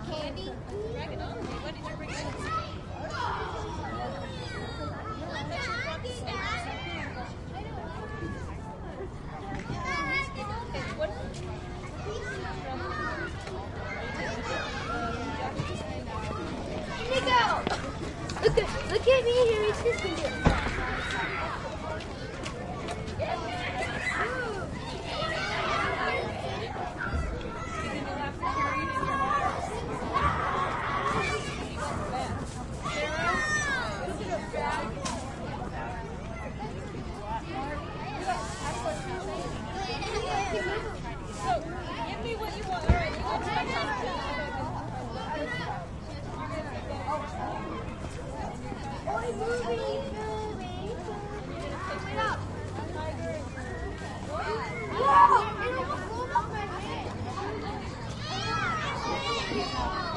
candy? Drag it on. What did you bring in? Here you go. Look at me here. It's just a little. So, give me what you want. All right, you want to